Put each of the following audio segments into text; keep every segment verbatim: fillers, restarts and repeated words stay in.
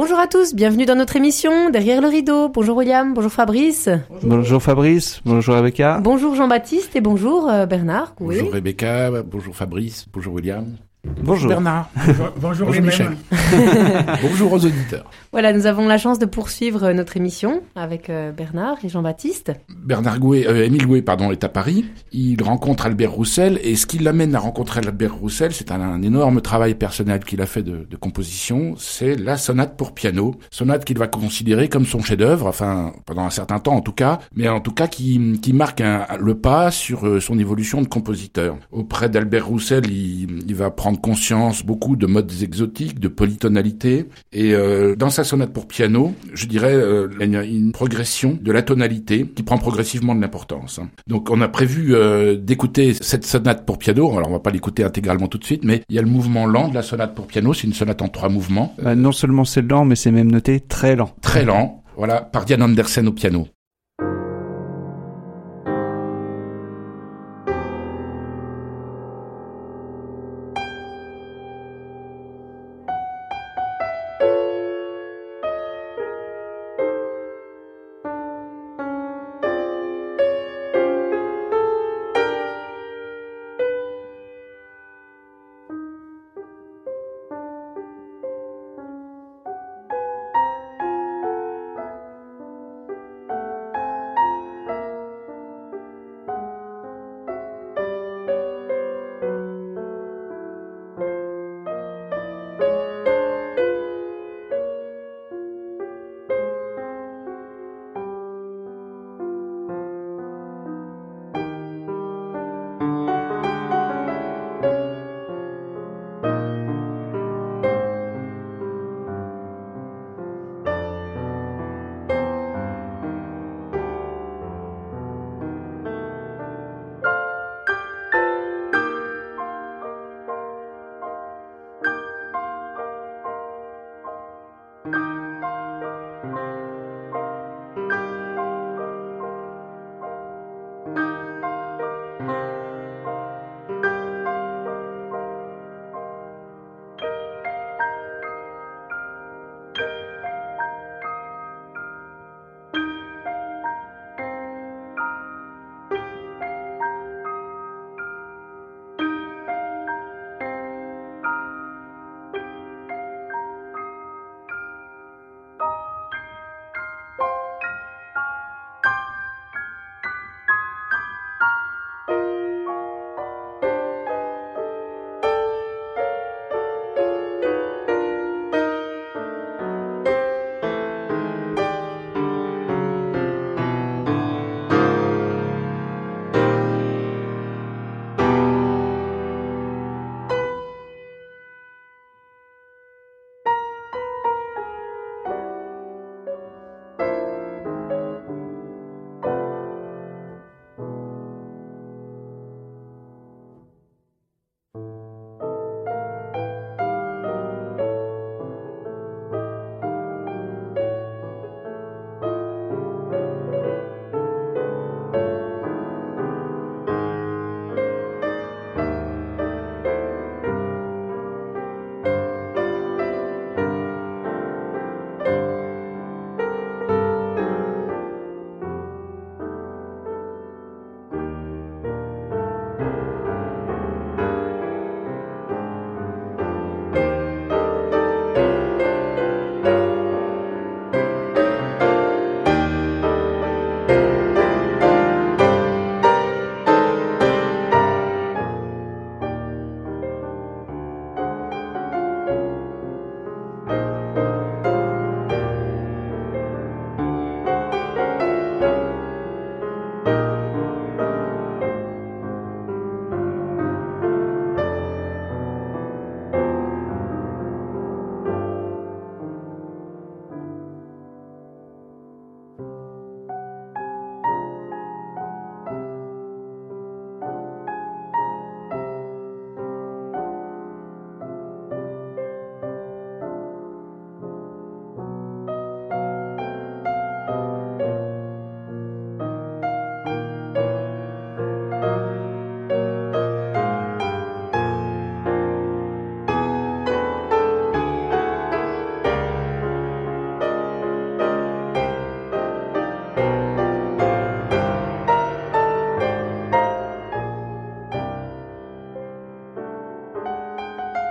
Bonjour à tous, bienvenue dans notre émission Derrière le rideau. Bonjour William, bonjour Fabrice. Bonjour, bonjour Fabrice, bonjour Rebecca. Bonjour Jean-Baptiste et bonjour euh, Bernard. Oui. Bonjour Rebecca, bonjour Fabrice, bonjour William. Bonjour, bonjour Bernard. Bonjour, bonjour, bonjour Michel. Bonjour aux auditeurs. Voilà, nous avons la chance de poursuivre notre émission avec euh, Bernard et Jean-Baptiste. Bernard Gouet, euh, Émile Gouet, pardon, est à Paris. Il rencontre Albert Roussel et ce qui l'amène à rencontrer Albert Roussel, c'est un, un énorme travail personnel qu'il a fait de, de composition. C'est la sonate pour piano, sonate qu'il va considérer comme son chef-d'œuvre, enfin pendant un certain temps en tout cas, mais en tout cas qui, qui marque un, le pas sur euh, son évolution de compositeur. Auprès d'Albert Roussel, il, il va prendre conscience beaucoup de modes exotiques, de polytonalité, et euh, dans sa sonate pour piano, je dirais euh, une, une progression de la tonalité qui prend progressivement de l'importance. Donc on a prévu euh, d'écouter cette sonate pour piano, alors on va pas l'écouter intégralement tout de suite, mais il y a le mouvement lent de la sonate pour piano, c'est une sonate en trois mouvements. Bah, non seulement c'est lent, mais c'est même noté très lent. Très lent, voilà, par Diane Andersen au piano.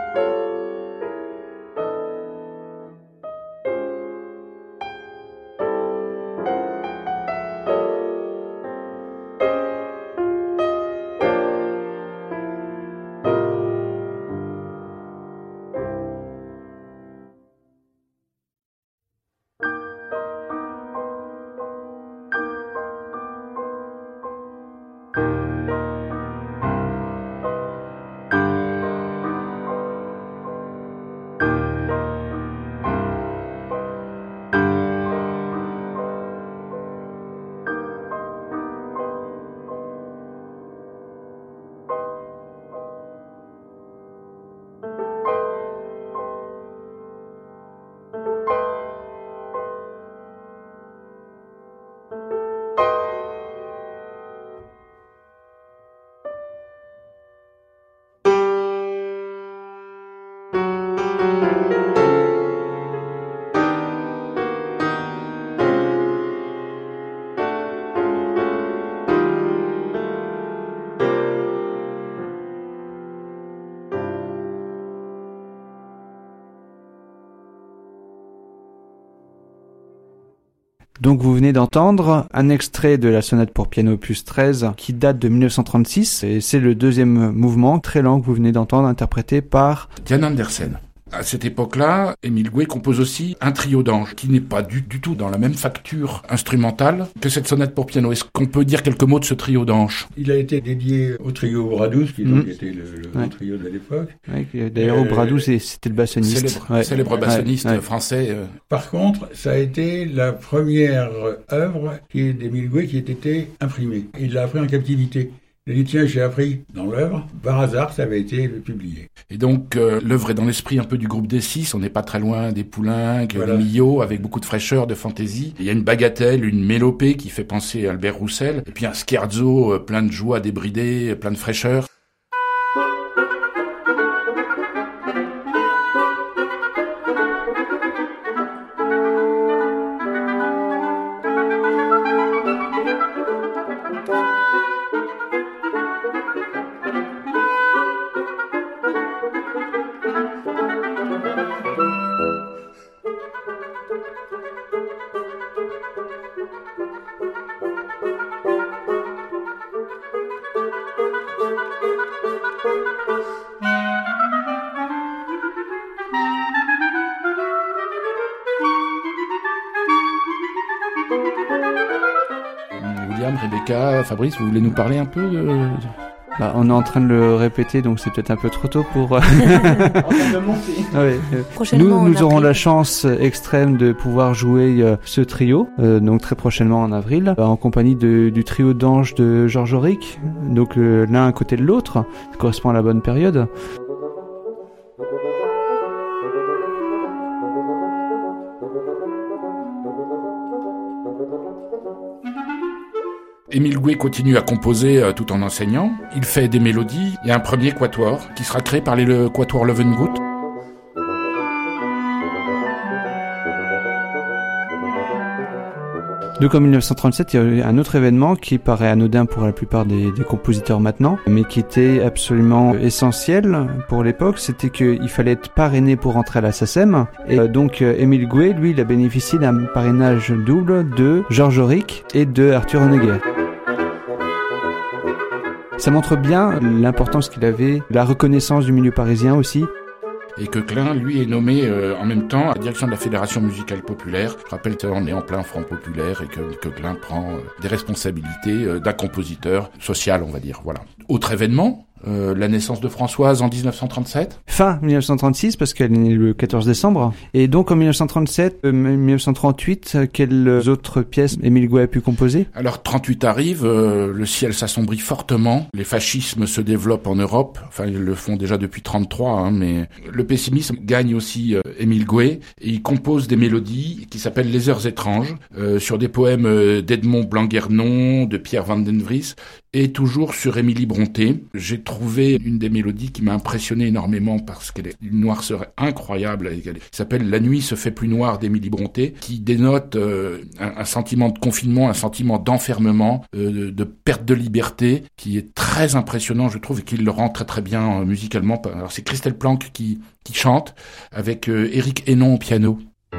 Donc vous venez d'entendre un extrait de la sonate pour piano opus treize qui date de mille neuf cent trente-six et c'est le deuxième mouvement très lent que vous venez d'entendre interprété par Jan Andersen. À cette époque-là, Émile Gouet compose aussi un trio d'anges qui n'est pas du, du tout dans la même facture instrumentale que cette sonate pour piano. Est-ce qu'on peut dire quelques mots de ce trio d'anges ? Il a été dédié au trio Bradouze, qui donc mmh. était le, le ouais. trio de l'époque. Ouais, d'ailleurs, euh, Bradouze, c'était le bassoniste. Célèbre, ouais. célèbre bassoniste ouais, ouais. français. Euh... Par contre, ça a été la première œuvre qui, d'Émile Gouet qui ait été imprimée. Il l'a appris en captivité. Il a dit, tiens, j'ai appris dans l'œuvre. Par hasard, ça avait été publié. Et donc, euh, l'œuvre est dans l'esprit un peu du groupe des six. On n'est pas très loin des Poulenc, voilà. des Millot, avec beaucoup de fraîcheur, de fantaisie. Il y a une bagatelle, une mélopée qui fait penser à Albert Roussel. Et puis un scherzo euh, plein de joie débridée, plein de fraîcheur. William, Rebecca, Fabrice, vous voulez nous parler un peu de... Bah, on est en train de le répéter, donc c'est peut-être un peu trop tôt pour... En train de monter. ouais. Prochainement, Nous, nous aurons avril. la chance extrême de pouvoir jouer euh, ce trio, euh, donc très prochainement en avril, euh, en compagnie de, du trio d'anges de Georges Auric, donc euh, l'un à côté de l'autre, ça correspond à la bonne période. Émile Gouet continue à composer euh, tout en enseignant. Il fait des mélodies. Il y a un premier quatuor qui sera créé par les le quatuors Löwengut. Donc en mille neuf cent trente-sept, il y a eu un autre événement qui paraît anodin pour la plupart des, des compositeurs maintenant, mais qui était absolument essentiel pour l'époque, c'était qu'il fallait être parrainé pour entrer à la S A C E M. Et euh, donc euh, Émile Gouet, lui, il a bénéficié d'un parrainage double de Georges Auric et de Arthur Honegger. Ça montre bien l'importance qu'il avait, la reconnaissance du milieu parisien aussi. Et que Klein, lui, est nommé euh, en même temps à la direction de la Fédération musicale populaire. Je rappelle qu'on est en plein Front populaire et que, que Klein prend euh, des responsabilités euh, d'un compositeur social, on va dire. Voilà. Autre événement, euh, la naissance de Françoise en dix-neuf cent trente-sept. Fin mille neuf cent trente-six, parce qu'elle est née le quatorze décembre. Et donc en mille neuf cent trente-sept, euh, mille neuf cent trente-huit, quelles autres pièces Émile Gouet a pu composer ? Alors trente-huit arrive, euh, le ciel s'assombrit fortement, les fascismes se développent en Europe, enfin ils le font déjà depuis trente-trois, hein, mais le pessimisme gagne aussi euh, Émile Gouet, et il compose des mélodies qui s'appellent Les Heures étranges, euh, sur des poèmes euh, d'Edmond Blanguernon, de Pierre van den Vries, Et toujours sur Émilie Brontë, j'ai trouvé une des mélodies qui m'a impressionné énormément parce qu'elle est une noirceur incroyable. Elle s'appelle « La nuit se fait plus noire » d'Émilie Brontë, qui dénote euh, un, un sentiment de confinement, un sentiment d'enfermement, euh, de, de perte de liberté, qui est très impressionnant, je trouve, et qui le rend très très bien euh, musicalement. Alors c'est Christelle Planck qui, qui chante, avec euh, Éric Hénon au piano.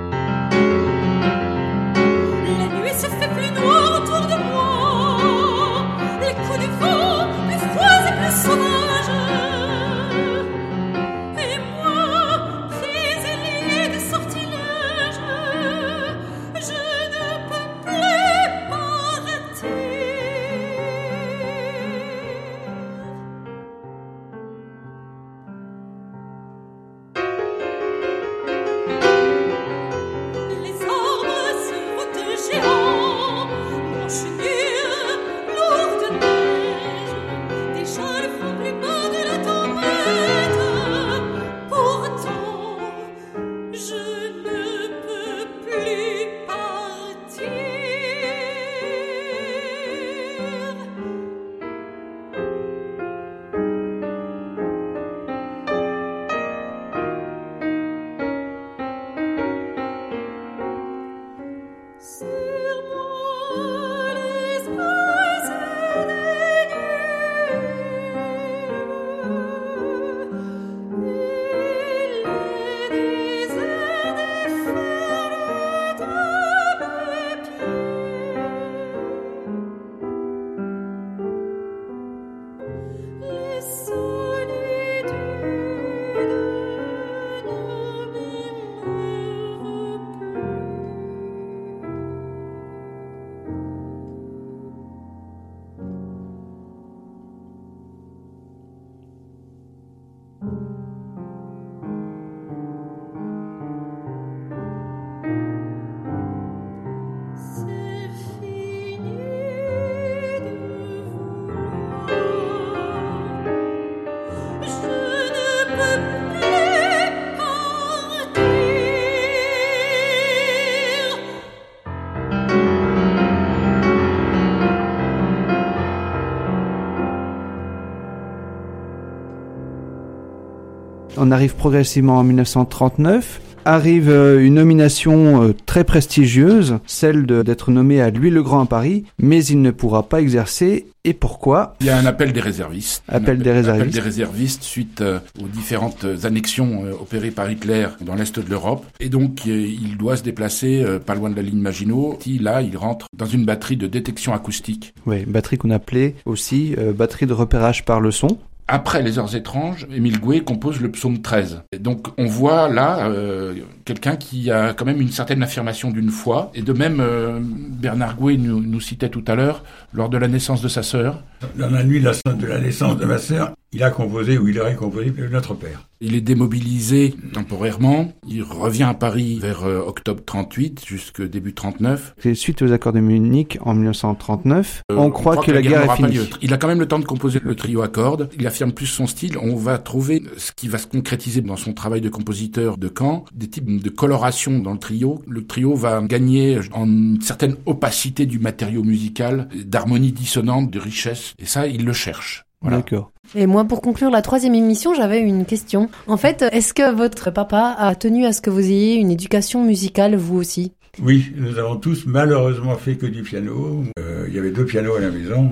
On arrive progressivement en dix-neuf cent trente-neuf. Arrive euh, une nomination euh, très prestigieuse, celle de, d'être nommé à Louis le Grand à Paris, mais il ne pourra pas exercer. Et pourquoi ? Il y a un appel des réservistes. Appel, appel des réservistes. Appel des réservistes suite euh, aux différentes annexions euh, opérées par Hitler dans l'Est de l'Europe. Et donc, euh, il doit se déplacer euh, pas loin de la ligne Maginot. Et là, il rentre dans une batterie de détection acoustique. Oui, batterie qu'on appelait aussi euh, batterie de repérage par le son. Après Les Heures étranges, Émile Gouet compose le psaume treize. Et donc on voit là euh, quelqu'un qui a quand même une certaine affirmation d'une foi. Et de même, euh, Bernard Gouet nous, nous citait tout à l'heure, lors de la naissance de sa sœur. Dans la nuit de la, de la naissance de ma sœur, il a composé, ou il aurait composé Notre Père. Il est démobilisé temporairement. Il revient à Paris vers euh, octobre trente-huit, jusqu'au début trente-neuf. Et suite aux accords de Munich en dix-neuf cent trente-neuf, euh, on, on croit, croit que, que la guerre, guerre est finie. Il a quand même le temps de composer le trio à cordes. Il affirme plus son style. On va trouver ce qui va se concrétiser dans son travail de compositeur de Caen, des types de coloration dans le trio. Le trio va gagner en une certaine opacité du matériau musical, d'harmonie dissonante, de richesse. Et ça, il le cherche. Voilà. D'accord. Et moi, pour conclure la troisième émission, j'avais une question. En fait, est-ce que votre papa a tenu à ce que vous ayez une éducation musicale, vous aussi ? Oui, nous avons tous malheureusement fait que du piano. Euh, il y avait deux pianos à la maison.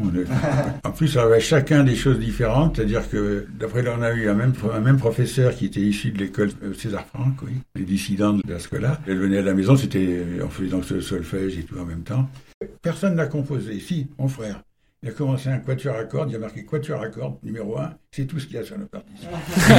En plus, on avait chacun des choses différentes. C'est-à-dire que, d'après là, on a eu un même, un même professeur qui était issu de l'école César Franck, oui, les dissidents de la Scola. Elle venait à la maison, c'était, on faisait donc ce solfège et tout en même temps. Personne n'a composé. Si, mon frère. Il a commencé un quatuor à cordes, il a marqué quatuor à cordes, numéro un, c'est tout ce qu'il y a sur la partition.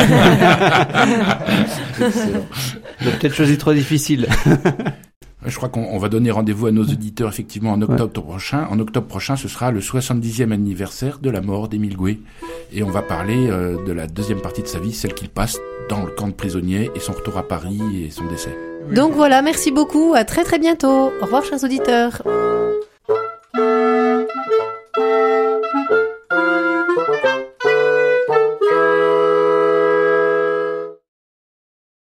Il a peut-être choisi trop difficile. Je crois qu'on va donner rendez-vous à nos auditeurs effectivement en octobre ouais. prochain. En octobre prochain, ce sera le soixante-dixième anniversaire de la mort d'Émile Gouet. Et on va parler euh, de la deuxième partie de sa vie, celle qu'il passe dans le camp de prisonniers et son retour à Paris et son décès. Donc voilà, merci beaucoup, à très très bientôt. Au revoir chers auditeurs.